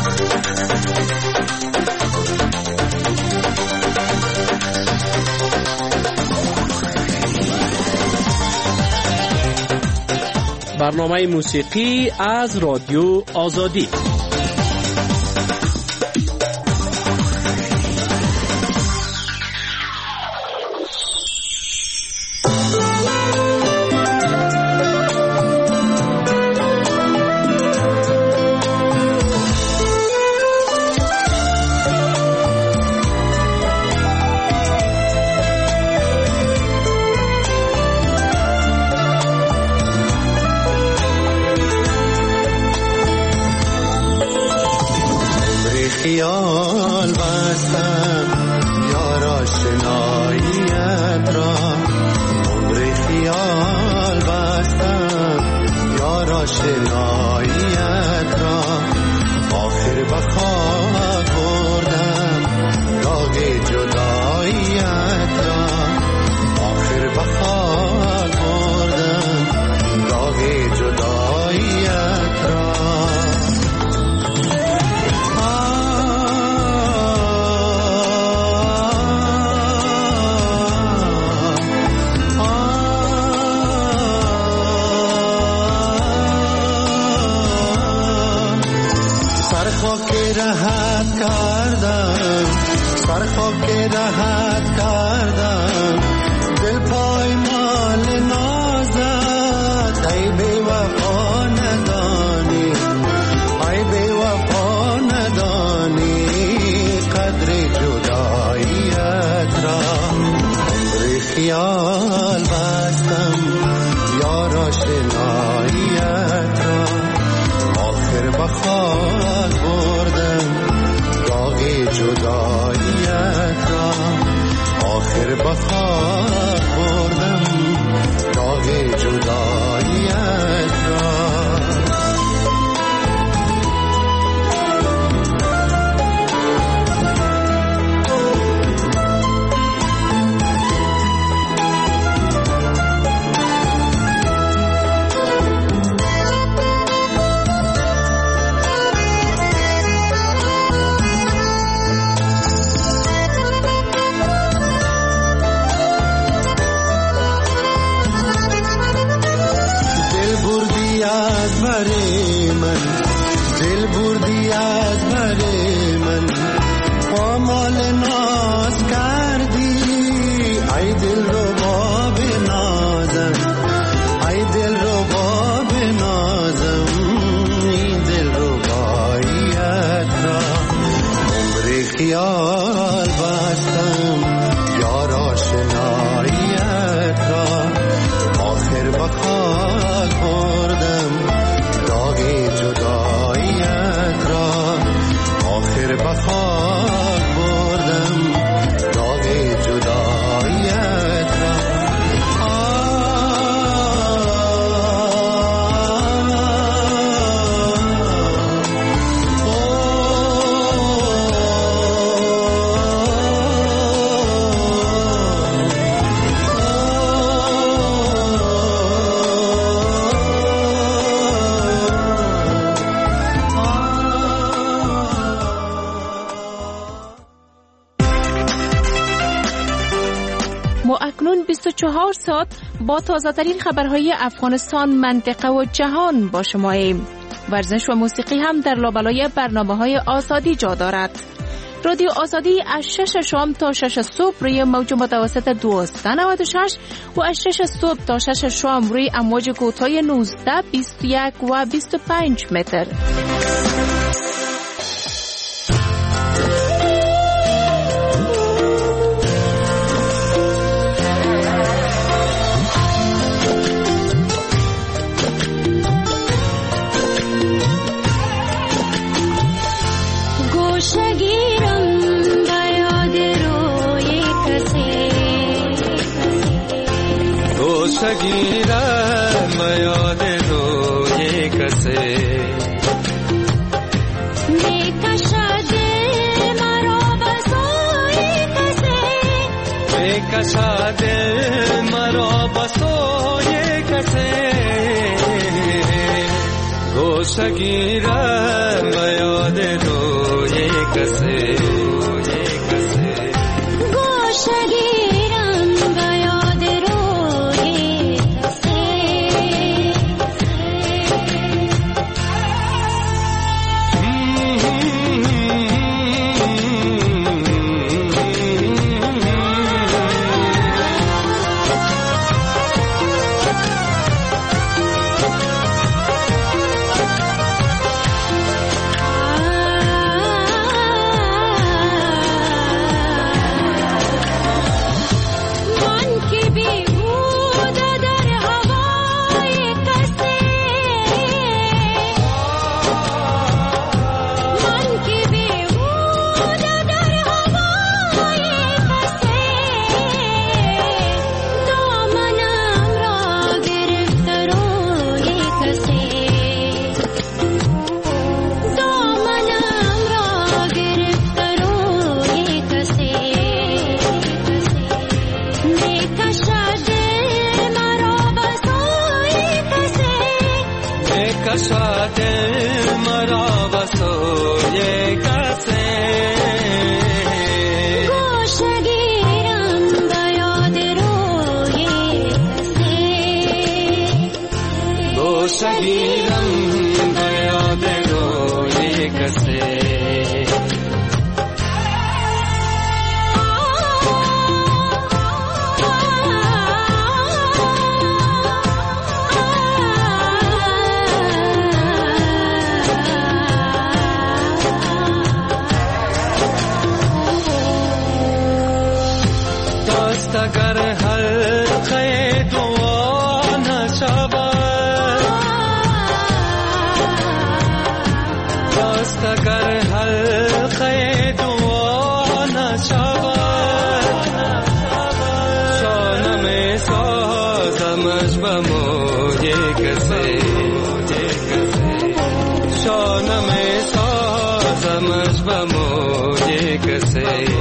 برنامه موسیقی از رادیو آزادی. خیال بستم یار آشناییت را، عمر خیال بستم یار آشناییت را، آخر بخواه بردم داغ جداییت را، آخر بخواه بردم داغ جداییت را. راحت کردم دل پایمال نازت، ای بی وفا ندانی، ای بی وفا ندانی قدر جداییت را. عمر خیال بستم یار آشناییت را، آخر بخواه بردم داغ جداییت را، آخر بخواه بردم داغ جداییت را. دل بردی از بر من، پامال ناز کردی، ای دل رو باب نازم، ای دل رو باب نازم، این دل رو باییت را. عمر خیال بستم یار آشناییت را، آخر بخواه بردم داغ جداییت را، آخر بخواه بردم داغ جداییت را. ما اکنون 24 ساعت با تازه‌ترین خبرهای افغانستان، منطقه و جهان با شماییم. ورزش و موسیقی هم در لابلای برنامه‌های آزادی جا دارد. رادیو آزادی از 6 شام تا 6 صبح روی موج متوسط 1296 و از 6 صبح تا 6 شام روی امواج کوتاه 19، 21 و 25 متر. گیرم یاد روی کسی، میکشد مرا بسوی کسی، میکشد مرا بسوی کسی، گوشه گیرم یاد روی کسی اگر حلقه دعا نشود دست اگر حلقه دعا نشود شانه می سازمش به موی کسی شانه می سازمش به موی کسی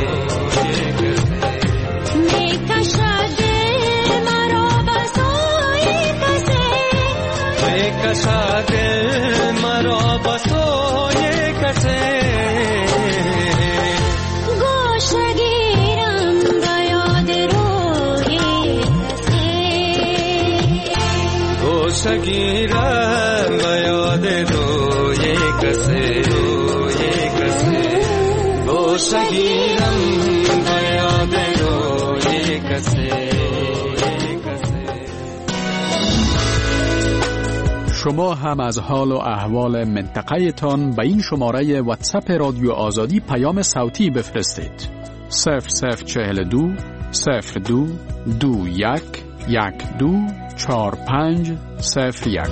دل مرا بسوی کسی گوشه گیرم به یاد روی کسی گوشه گیرم به یاد روی کسی گوشه گیرم به یاد روی کسی. شما هم از حال و احوال منطقه تان به این شماره واتساپ رادیو آزادی پیام صوتی بفرستید. 0042 02 21 12 45 01.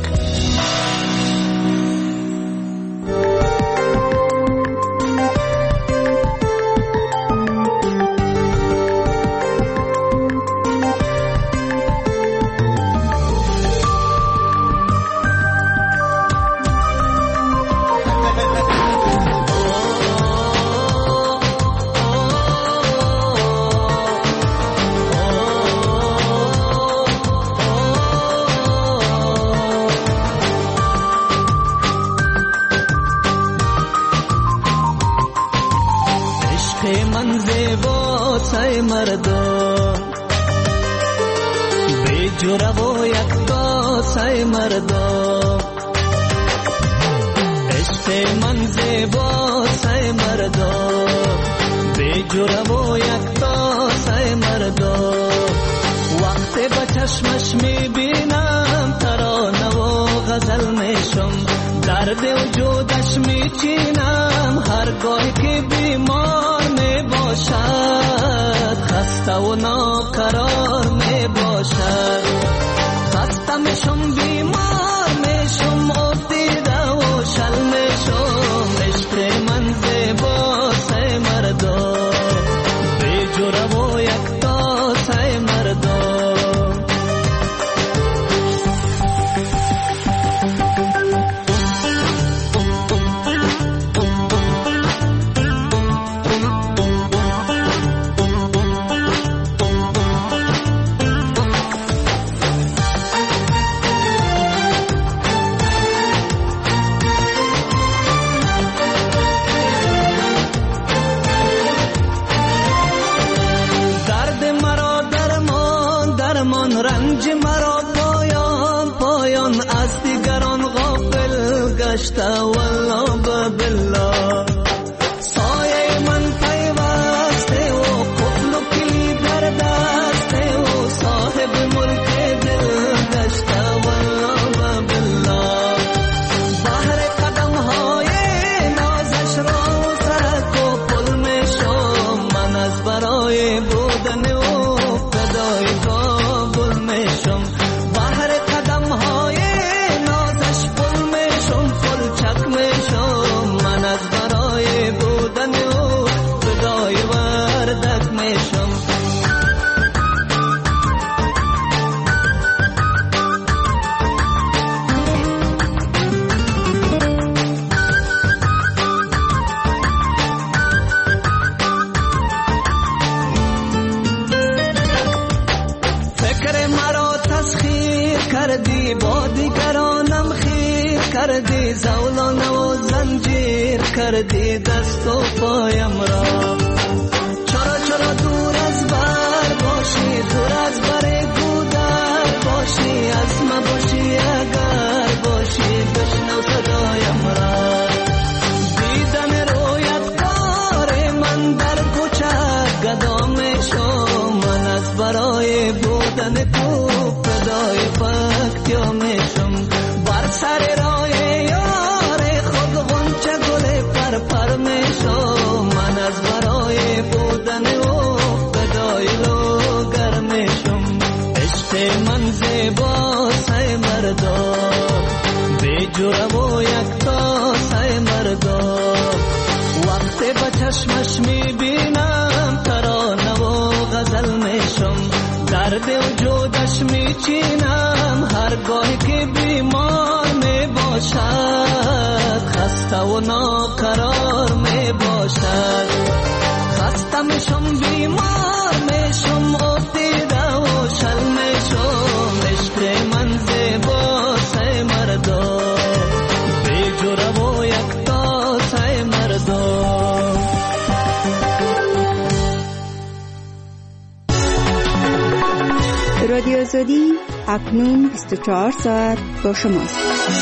کردی دست و پایم را چرا چرا دور از بر باشی دور از بر گودر باشی از ما باشی اگر باشی بشنو صدایم را سفر میشم، من از برای بودن او فدای او گر میشم. عشق من زیباست ای مردا، بی جرأ و یکتا ای مردا. وقتی با چشمش میبینم ترانه و غزل میشم، درد وجودش میچینم هرگاهی که بیمار میباشد، خسته و ناقرار میباشد. خسته میشم بیمار میشم، افتیده و شل میشم. عشق من زیباست ای مردا، بی جرأ و یکتاست ای مردا. رادیو آزادی اکنون 24 ساعت با شماست.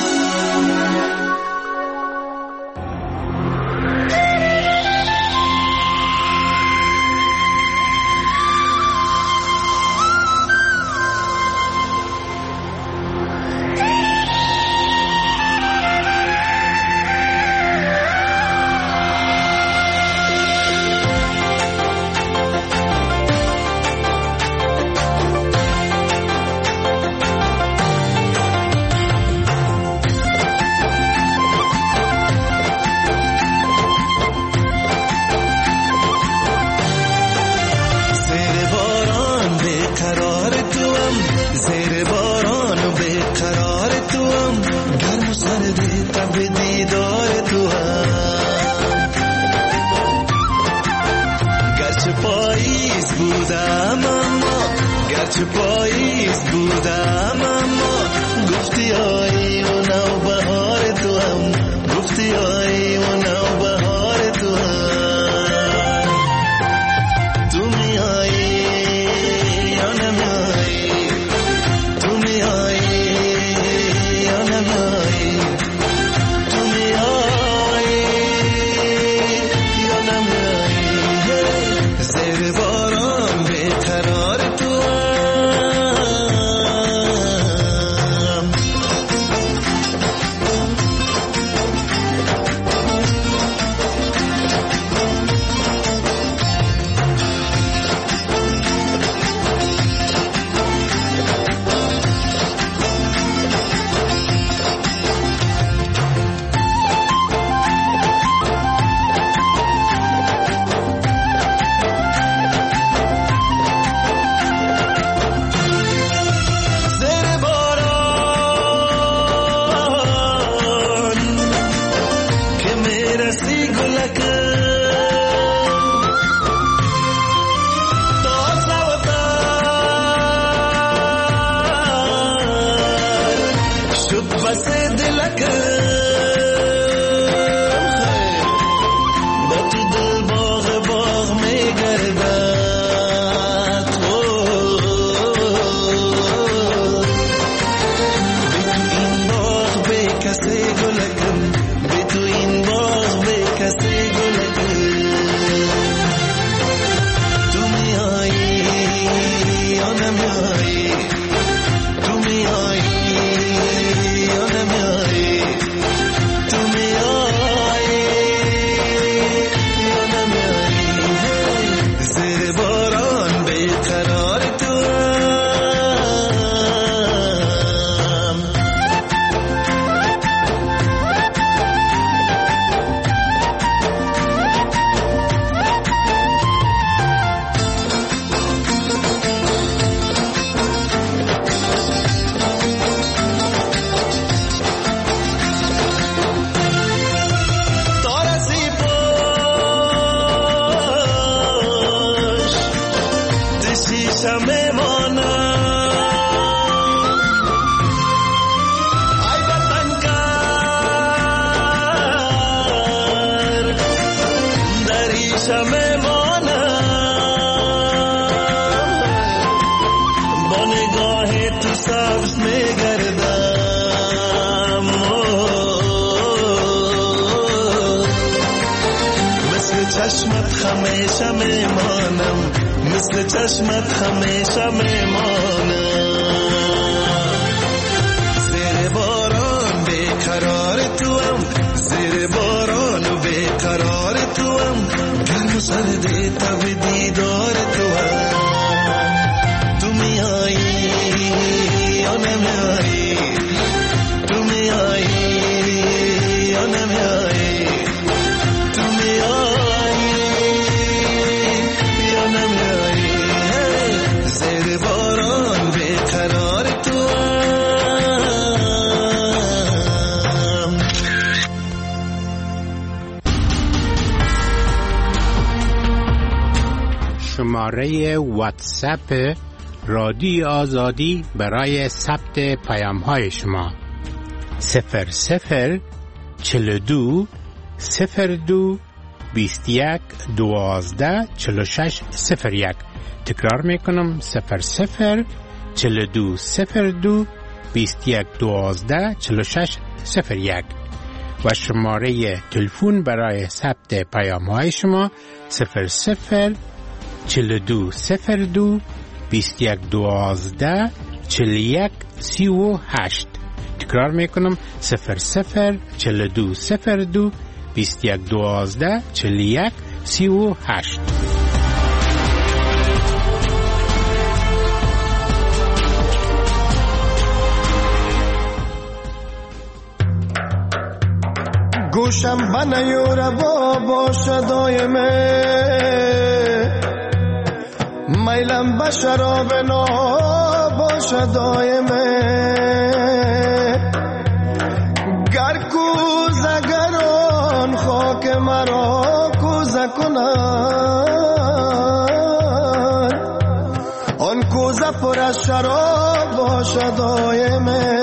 گرچه پاییز بودم اما گفتی آیی و نو بهار تو هم، گفتی آیی و نو بهار تو هم. تو میایی یا نمیایی، تو میایی یا نمیایی، تو میایی یا نمیایی. زیر باران بیقرار تو چشمت همیشه میمانم، مثل چشمت همیشه میمانم. زیر باران بیقرار تو هم، زیر باران و بیقرار تو هم گرم و سرده تب دیدار تو هم تو میایی یا نمیایی تو میایی یا نمیایی تو میایی یا نمیایی زیر باران بیقرار تو هم شماره واتساپ رادیو آزادی برای ثبت پیام‌های شما 00 42 02 21 12 46 01. تکرار میکنم 00 42 02 21 12 46 01 و شماره تلفن برای ثبت پیام‌های شما 00 42 02 21 12 41 38. تکرار میکنم 00 42 02 21 12 41 38. گوشم بنیور بابا دایمه میلم به شراب ناباشه دایمه گر کوزه گران خاک مرا کوزه کنن آن کوزه پر از شراب باشه دایمه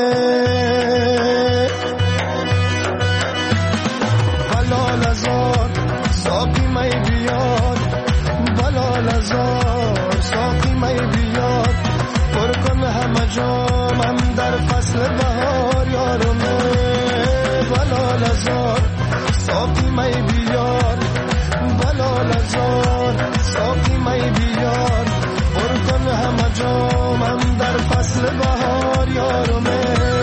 بلال ازار ساقی می بیاد بلال ازار ساقی می بیاد پر کن همه جامم در فصل بهار یارمه بلال ازار ساقی می بیاد بلال ازار ساقی می بیاد پر کن همه جامم در فصل بهار یارمه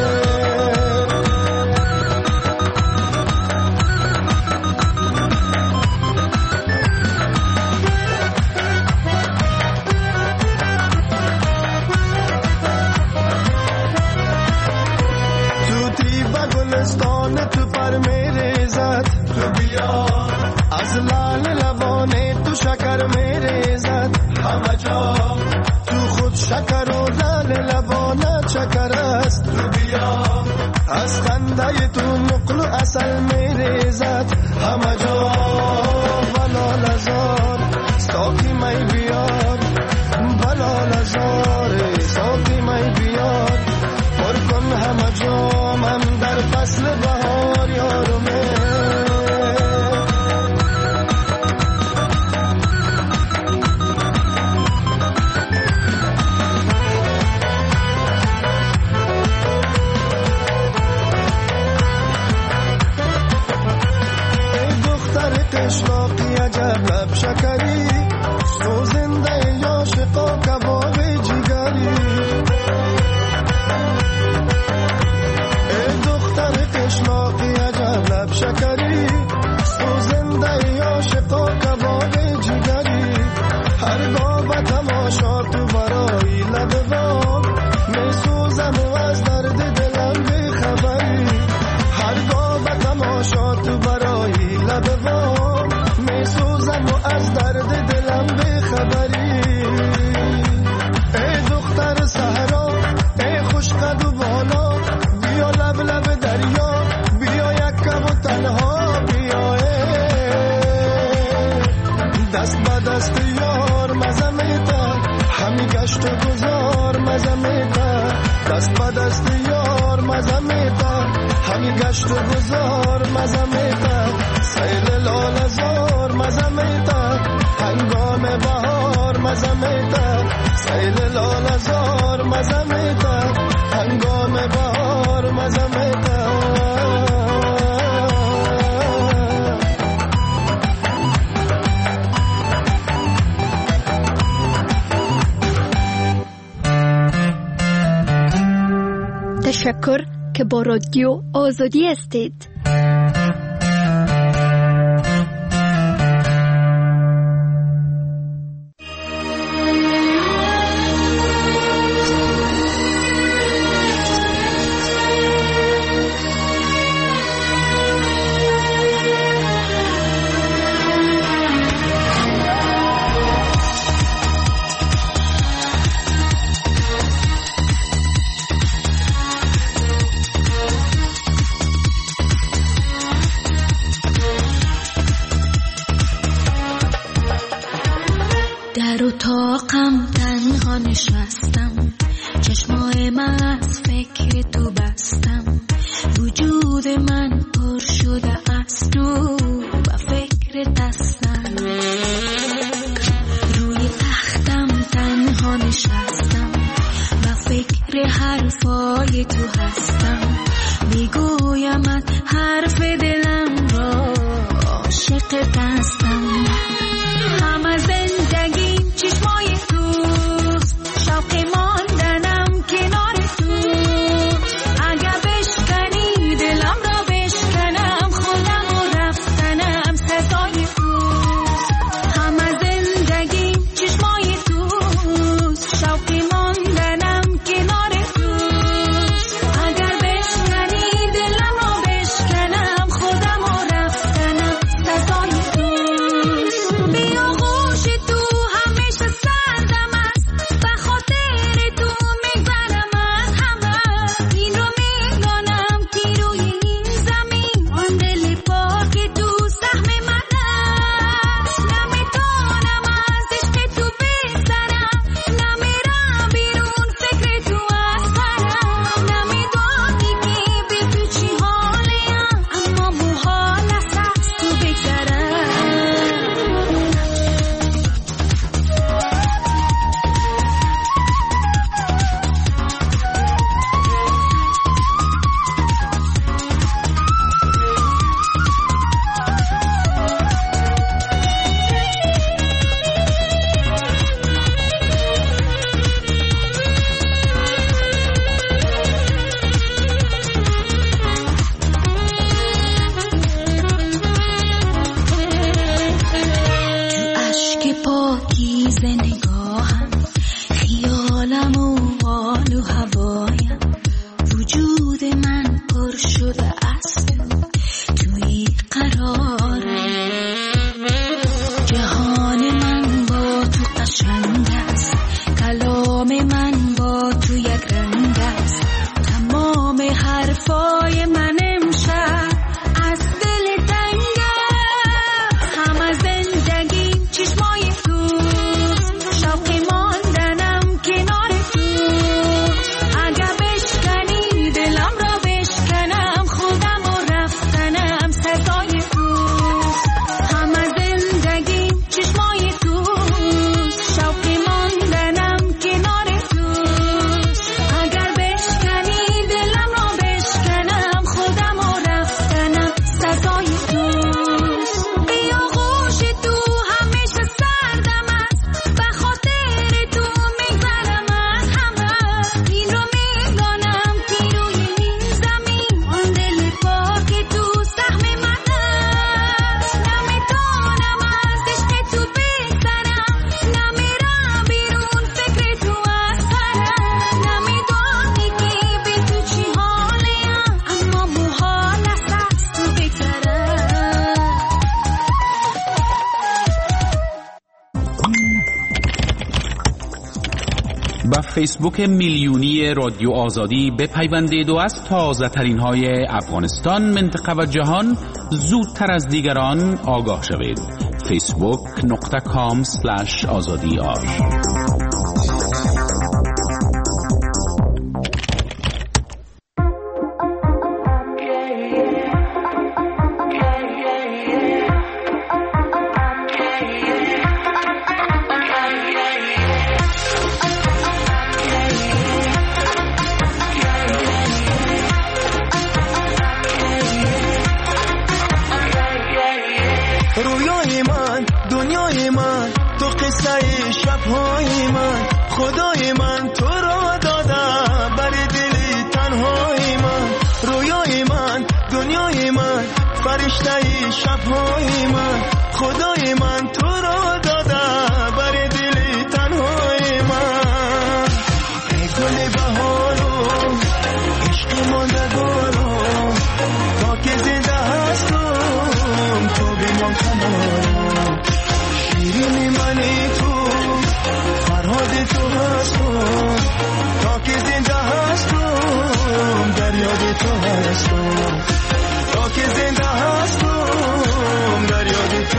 تو پر میره زد تو بیا از لال لبانه تو شکر میره زد همه جا تو خود شکر و لال لبانه چکر است تو بیا از خنده تو نقل و اصل میره زد همه جا بلال ازار ساقی می بیار بلال ازار ساقی می بیار پر کن همه جامم در فصل بهار یارمه ای دختر قشلاقی عجب لب شکری سوزنده عاشقا کباب جگری قشلاقی عجب لب شکری سوزنده عاشقا کباب جگری هرگاه به تماشا تو برای لب بام می سوزم و از درد دلم بیخبری هرگاه به تماشا تو برای لب بام می سوزم و از درد دلم بیخبری ای دختر صحرا ای خوش قد و بالا بیا لب لب دریا بیا یک کم و تنها بیا دست با دست یار مزه میده همی گشت و گذار مزه میده دست با دست یار مزه میده همی گشت و گذار مزه میده سیل لال زار مزه میده هنگام بهار مزه میده سیل لال زار مزه میده هنگام بهار مزه میده تشکر که با رادیو آزادی هستید. اتاقم تنها نشستم، چشمای من از فکر تو بستم، وجود من پر شده از تو و فکر دستم. روی تختم تنها نشستم و فکر حرفای تو هستم، میگویمت حرف دلم را، عاشق دستم. همه زندگیم چشمای توست، شوق ماندنم کنار تو. اگر بشکنی دلم را بشکنم، خودم و رفتنم سزای توست. همه زندگیم چشمای توست، شوق ماندنم کنار توست. اگر بشکنی دلم را بشکنم، خودم و رفتنم سزای توست. بیا غوش تو همیشه سردم است، به خاطر تو میگذرم از همه. این رو میدانم که روی این زمین آن دل پاک تو سهم من است. نمیتونم از عشق تو بگذرم، نمیرم بیرون فکر تو از سرم. نمیدانی که بی تو چی حالیم، اما محال است از تو بگذرم. تو اشک پاکیزه نگاهم، خیالم و حال و هوایم، وجود من پر شده از تو، توی قرارم. جهان من با تو قشنگ است، کلام من با تو یک رنگ است. تمام حرفای من امشب از دل تنگ است. همه زندگیم چشمای توست، شوق ماندنم کنار توست. اگر بشکنی دلم را بشکنم، خودم و رفتنم سزای توست. همه زندگیم چشمای توست، شوق ماندنم کنار توست. اگر بشکنی دلم را بشکنم، خودم و رفتنم سزای توست. بیا غوش تو همیشه سردم است، به خاطر تو میگذرم از همه. این رو میدانم که روی این زمین آن دل پاک تو سهم من است. نمیتونم از عشق تو بگذرم، نمیرم بیرون فکر تو از سرم. نمیدانی که بی تو چی حالیم، اما محال است از تو بگذرم. با فیسبوک میلیونی رادیو آزادی بپیوندید و از تازه ترین های افغانستان، منطقه و جهان زودتر از دیگران آگاه شوید. facebook.com/azadiar. رویای من، دنیای من، تو قصه شبهای من، خدای من تو را داده بر دل تنهای من. رویای من، دنیای من، فرشته شبهای من، خدای من تو را داده بر دل تنهای من. ای گل بهارو، عشق ماندگارو، تا که زنده هستم تو بیمان کنارو. شیرین منی تو، فرهاد تو هستم، تا که زنده هستم در یاد تو هستم. تا که زنده هستم در یاد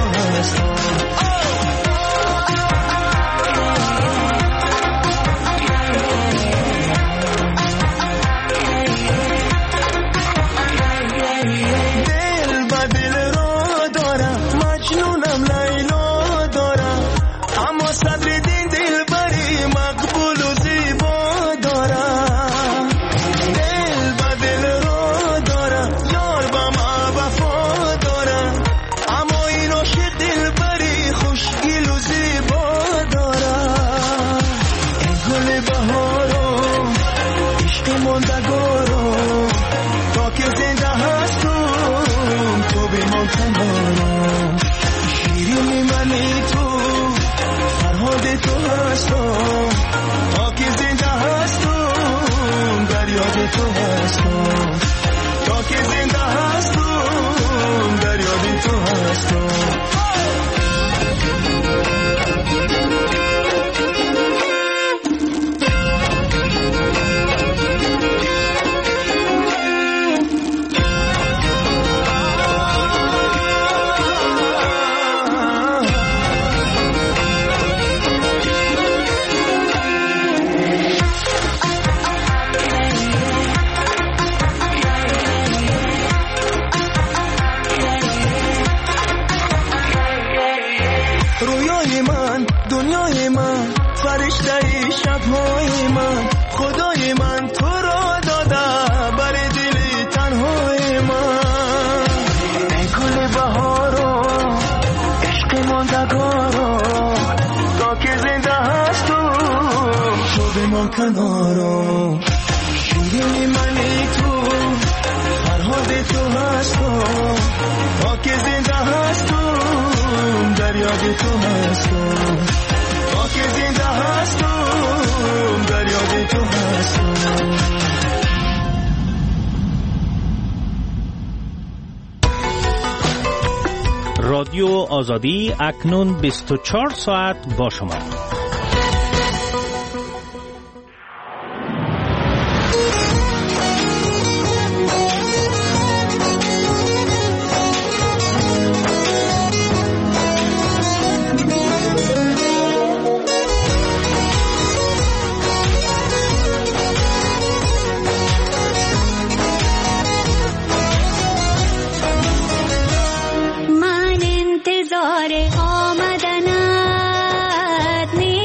تو هستم تا که زنده هستم در یاد تو هستم تا که زنده هستم در یاد تو هستم دنیای من فرشته شبهای من خدای من تو را داده برای دل تنهای من ای گل بهارم عشق ماندگارم تا که زنده هستم تو به من کنارم شیرین منی تو فرهاد تو هستم تا که زنده هستم در یاد تو هستم تا که زنده هستم در یاد تو هستم رادیو آزادی اکنون 24 ساعت با شما. آمدنت نیست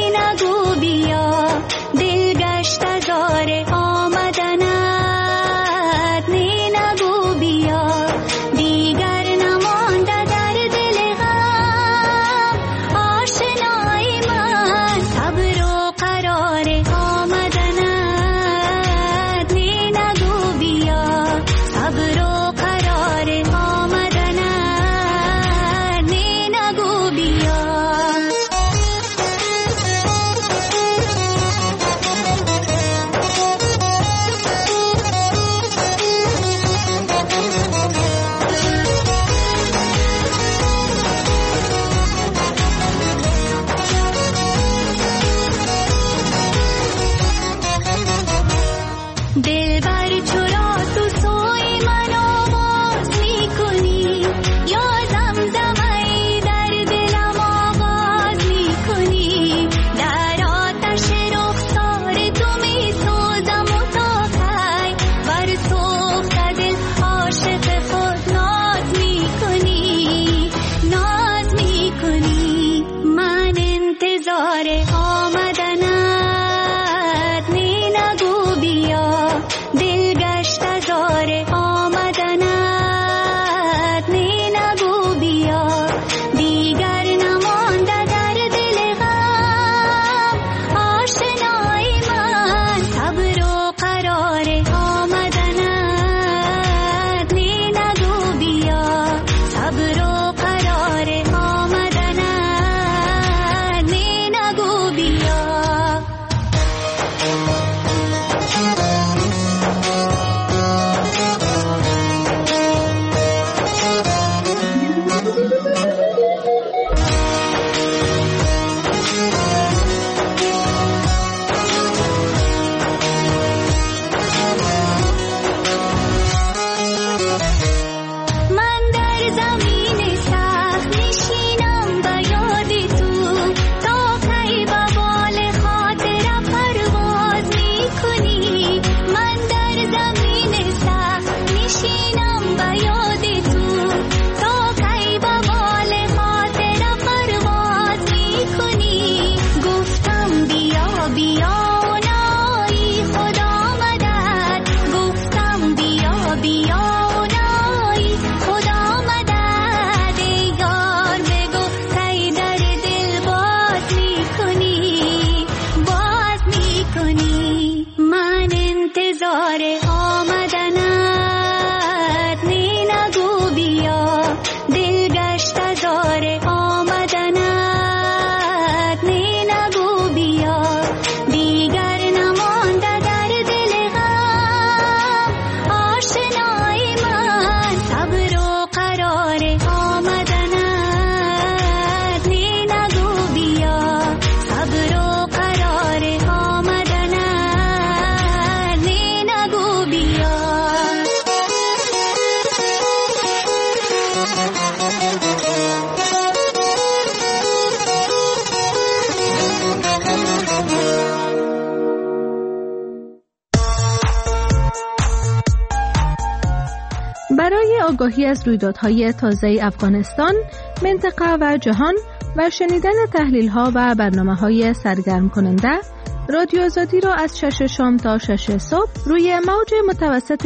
آگاهی از رویدادهای تازه افغانستان، منطقه و جهان و شنیدن تحلیل‌ها و برنامه‌های سرگرم کننده، رادیو آزادی را از 6 شام تا 6 صبح روی موج متوسط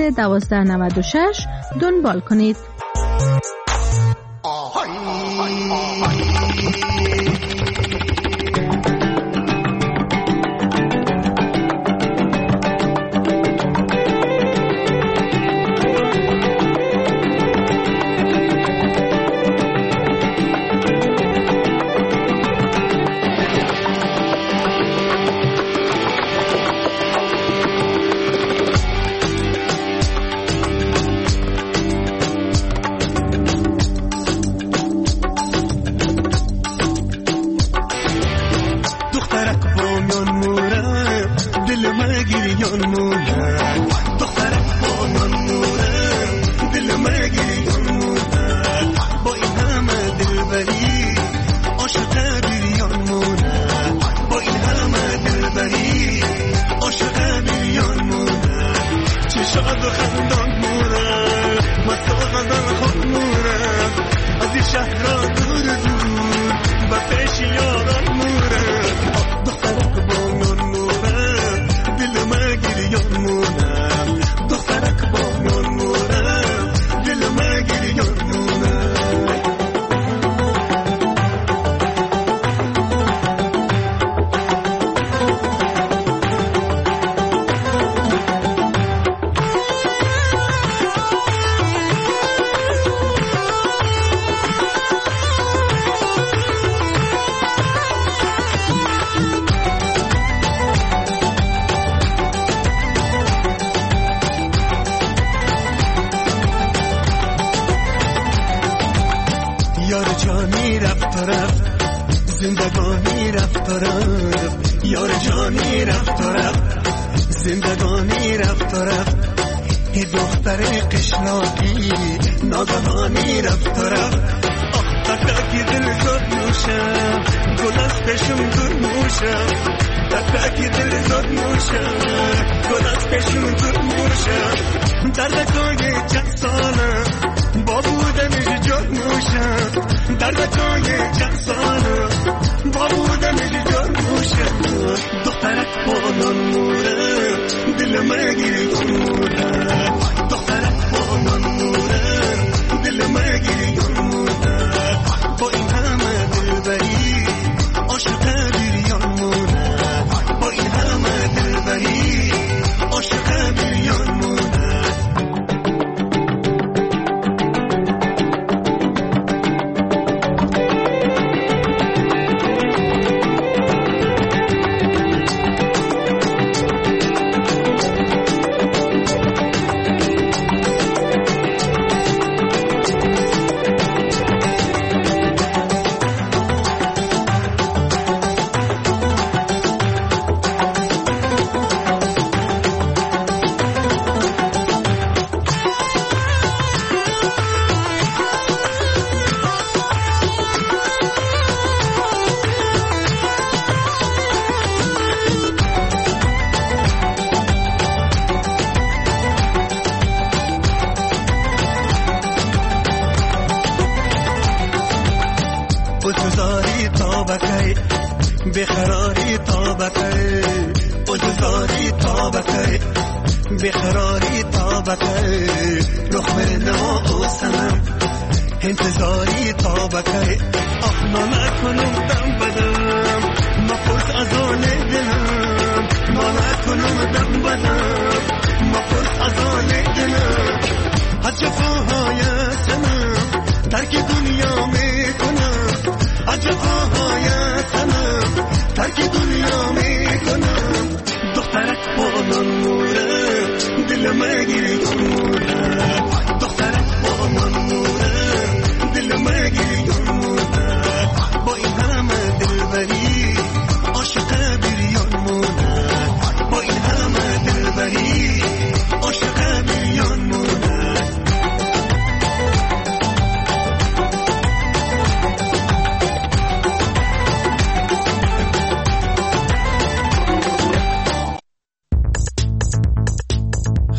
1296 دنبال کنید. با این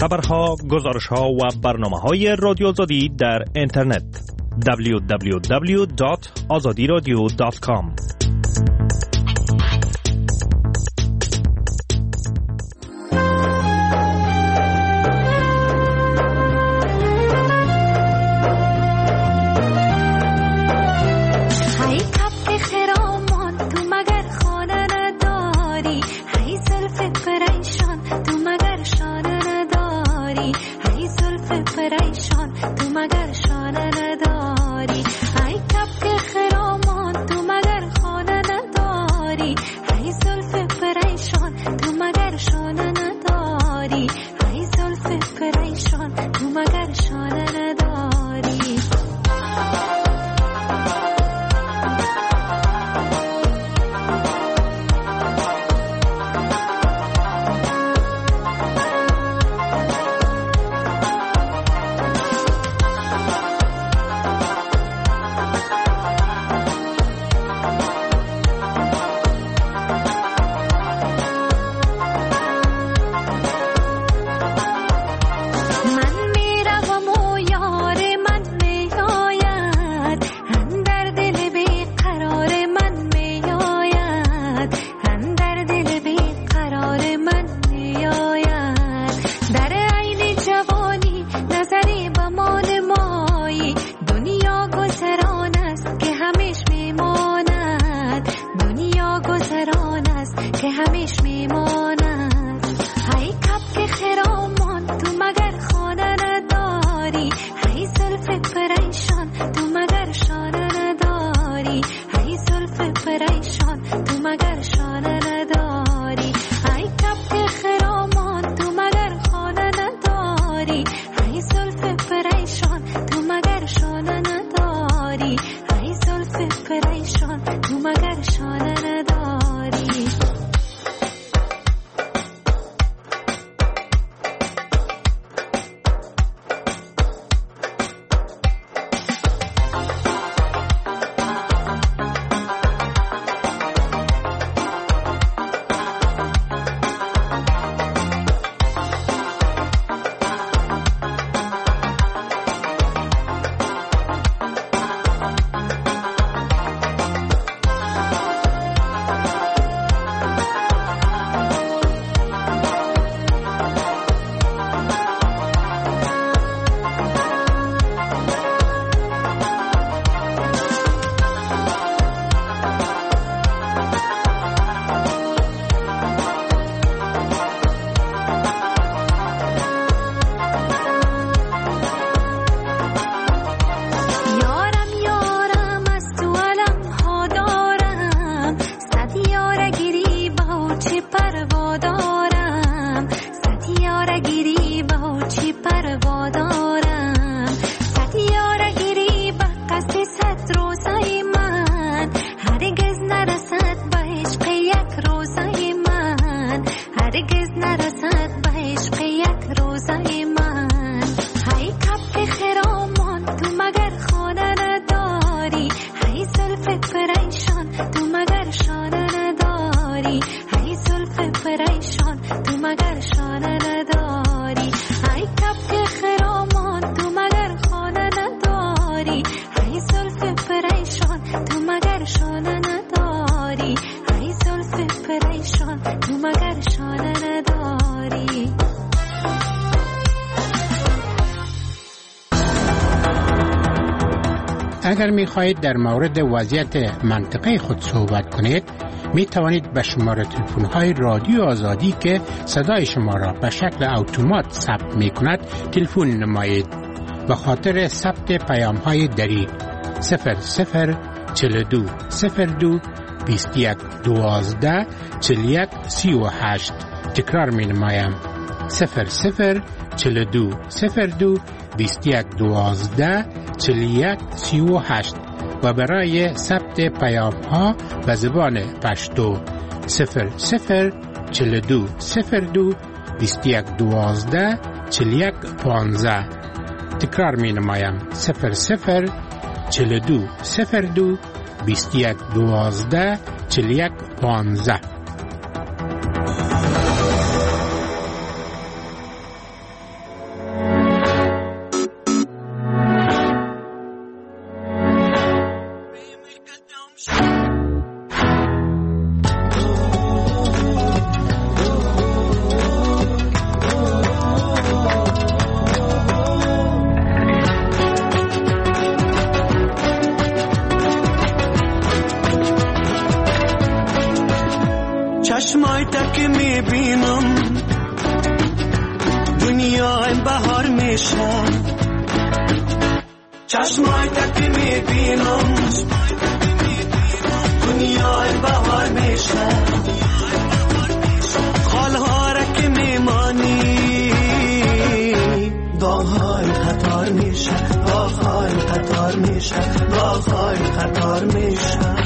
خبرها، گزارشها و برنامه‌های رادیو آزادی در اینترنت www.azadiradio.com. اگر می خواهید در مورد وضعیت منطقه خود صحبت کنید می توانید به شماره تلفن های رادیو آزادی که صدای شما را به شکل اتومات ثبت می کند تلفن نمایید. به خاطر ثبت پیام های دری 0042 02 21 12 41 38 تکرار می نمایم 0042 02 21 12 41 38 و برای ثبت پیام ها به زبان پشتو 0042 02 21 12 41 15 تکرار می نمایم 0042 02 21 12 41 15. چشمای تک میبینم دنیای بهار میشه چشمای تک میبینم دنیای بهار میشه خالها را که میمانی داغ‌های خطار میشه داغ‌های خطار میشه داغ‌های خطار میشه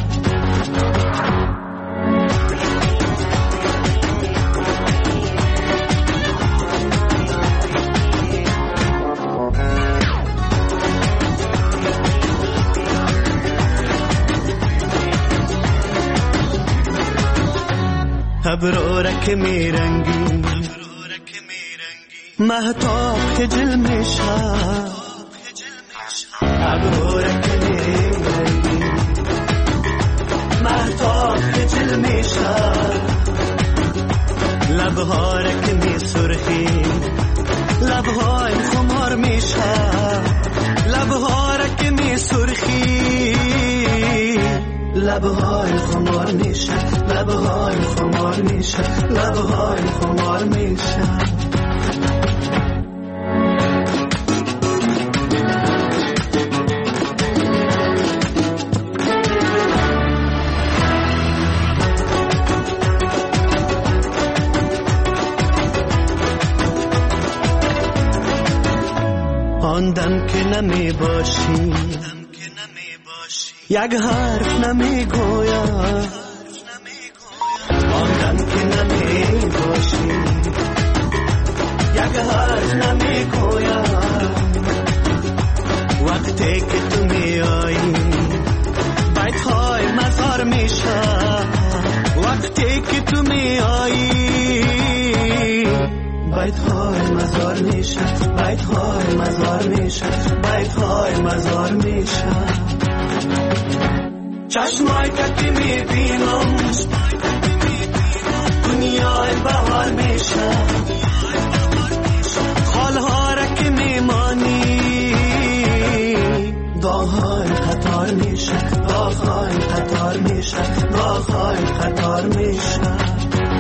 ابرو را که میرنگی مهتاب خجل میشه ابرو را که میرنگی مهتاب خجل میشه لبها را که میسرخی لبهای خمار میشه لبها را که میسرخی لبهای خمار میشه لبهای خمار میشه لبهای خمار میشه آن دم که نمی باشی یک حرف نمی گویم آن دم که نمی باشی یک حرف نمی گویم وقتی که تو می آیی بیت‌های مزار میشه وقتی که تو می آیی بیت‌های مزار میشه بیت‌های مزار میشه بیت‌های مزار میشه چشمای که میبینم دنیای بهار میشه خالها را که میمانی داغ‌های خطار میشه داغ‌های خطار میشه داغ‌های خطار میشه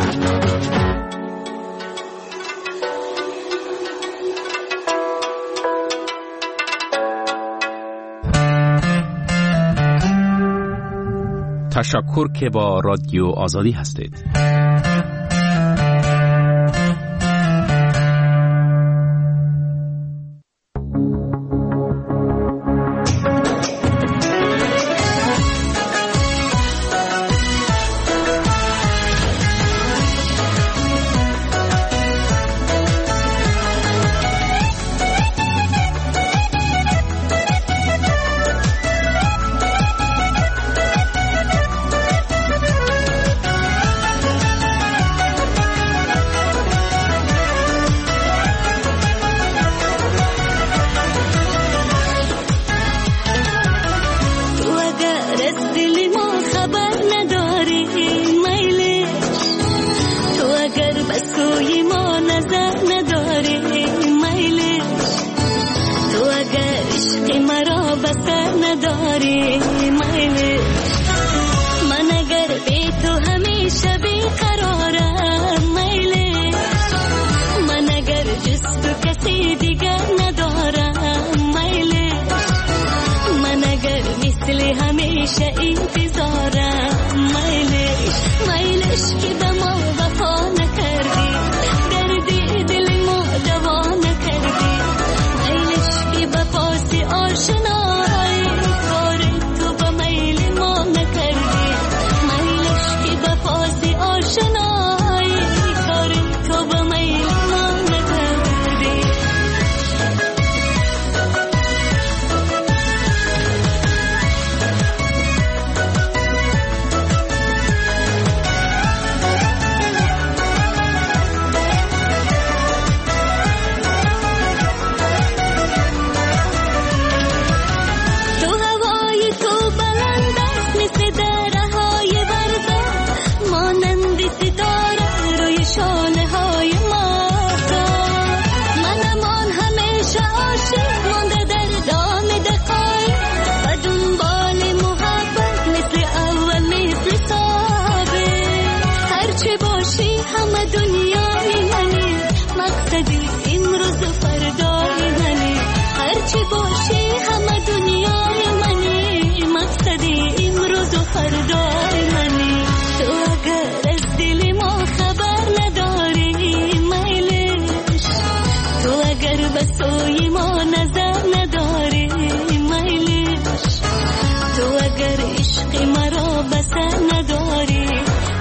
تشکر که با رادیو آزادی هستید. بسر نداری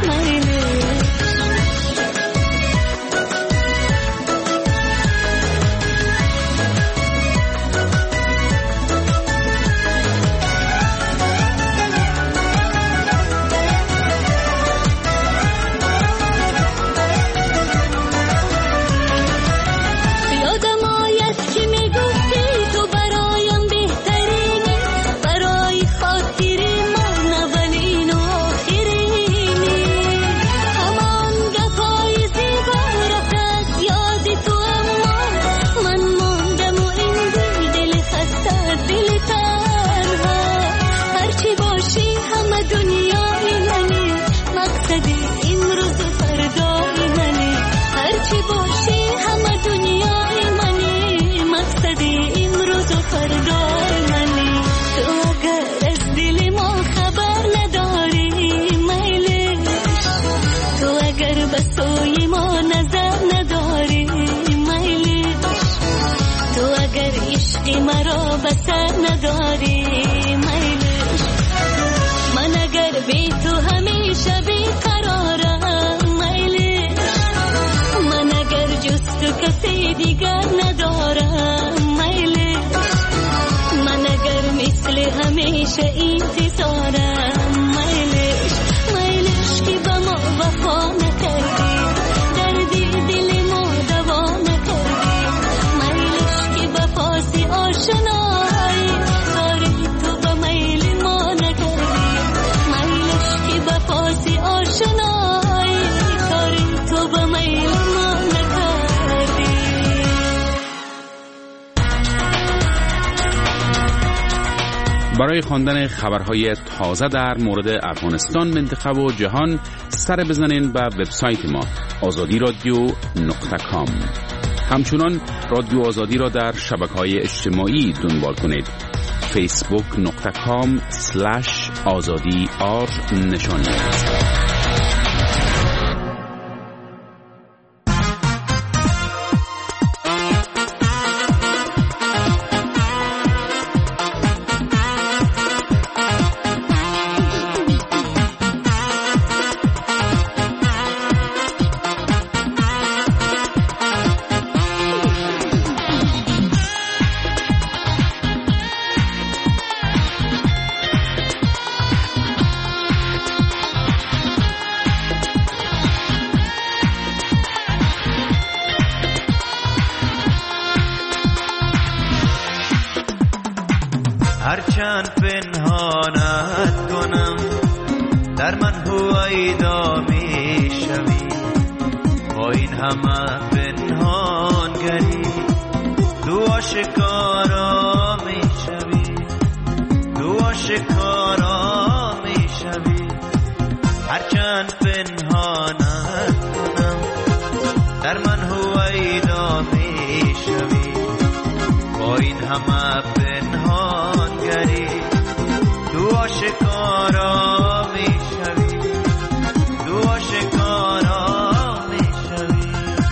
مرا بسر نداری میلش من اگر بی تو همیشه بیقرارم میلش من اگر جز تو کسی دیگر ندارم میلش من اگر مثل همیشه انتظارم میلش میلش که با ما وفا نکردی دردی دل ما دوا نکردی میلش که با پاسی آشنایی کاری تو با میل ما نکردی میلش که با پاسی آشنایی کاری تو با میل ما نکردی. برای خواندن خبرهای تازه در مورد افغانستان، منطقه و جهان سر بزنین به وبسایت ما azadiradio.com. همچنان رادیو آزادی را در شبکه‌های اجتماعی دنبال کنید. facebook.com/azadi_r نشانی است. هرچند پنهانت کنم در من هویدا می شوی، با این همه پنهانگری تو آشکارا می شوی، تو آشکارا می شوی. هرچند پنهانت کنم در من هویدا می شوی، با این همه پنهانگری تو آشکارا می شوی، تو آشکارا می شوی.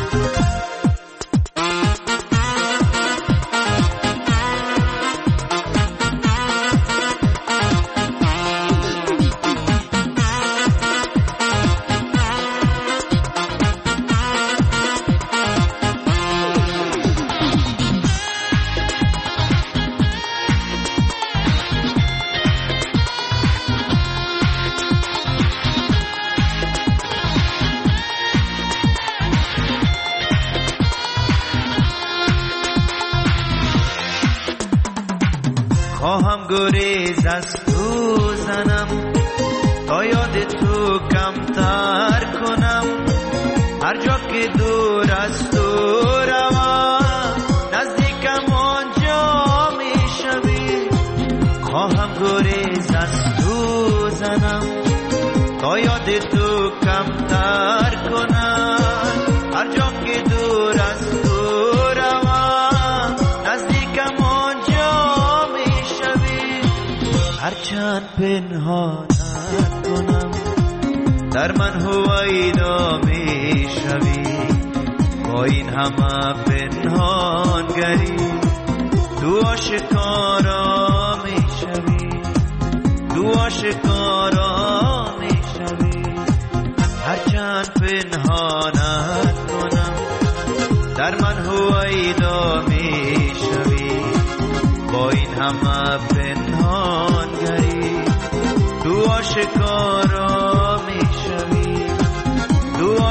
خواهم گریز از تو زنم تا یاد تو کمتر کنم، هر جا که دور از تو روم نزدیکم آنجا می شوی. خواهم گریز از تو زنم تا یاد تو کمتر کنم، هر جا که دور از تو روم نزدیکم آنجا می شوی. هرچند پنهانت کنم در من هویدا می شوی، با این همه پنهانگری تو آشکارا می شوی، تو آشکارا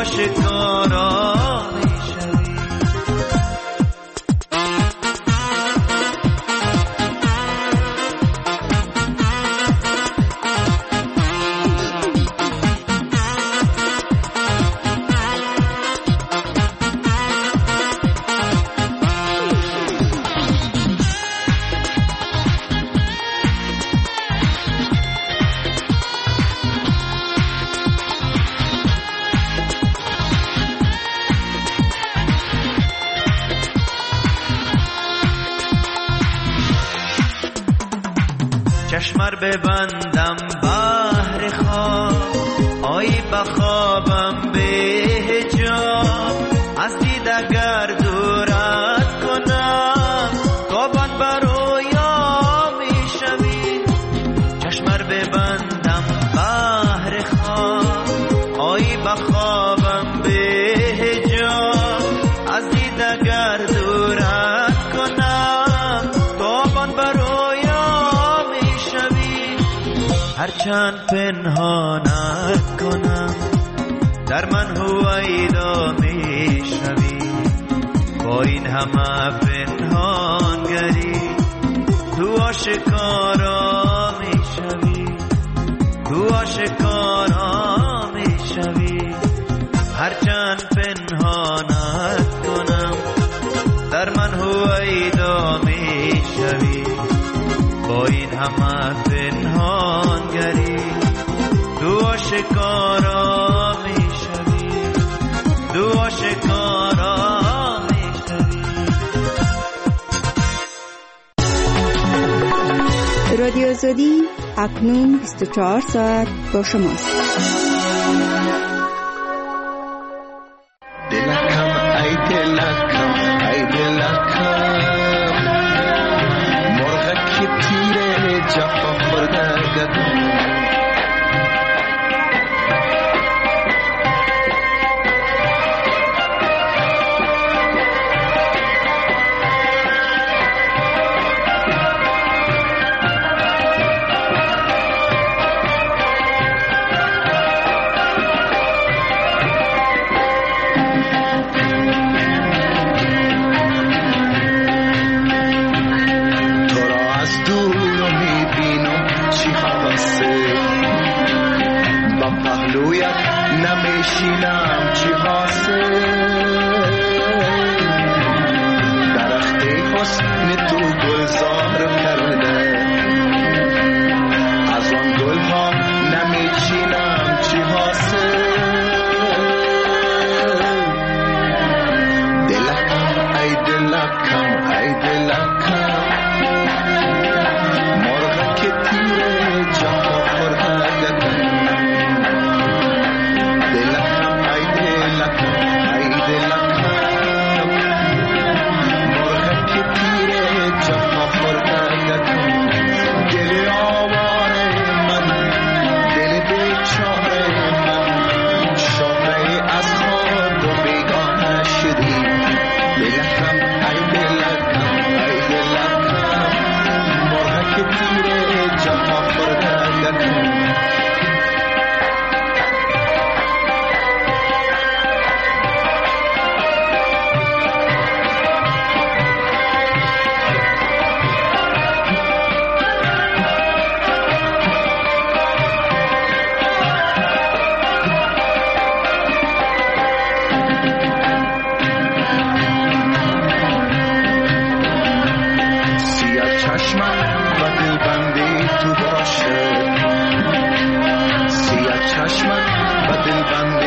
آشکارا میشوی. چشمر ببندم بحر خواب، آی بخوابم به حجاب، از دیدگر دورت کنم تابان برویا میشوی. چشمر ببندم بحر خواب، آی بخوابم به حجاب، از دیدگر دورت کنم تابان برویا. هرچند پنهانت کنم در من هویدا میشوی. با این همه پنهانگری تو آشکارا میشوی، تو آشکارا میشوی. هرچند پنهانت کنم در من هویدا میشوی. با این همه پنهانگری تو آشکارا میشوی، تو آشکارا میشوی. رادیو آزادی اکنون 24 ساعت با شماست. دلکم ای دلکم ای دلکم، مرغ که تیر جفا خورده گدم. نمیشینم چی حاصل، درخت حسن تو گلزار کرده، از آن گل ها نمیشینم چی حاصل. دلکم ای دلکم ای دلکم، مرغ که تیر جفا خورده گدم. چشمت و دل بندی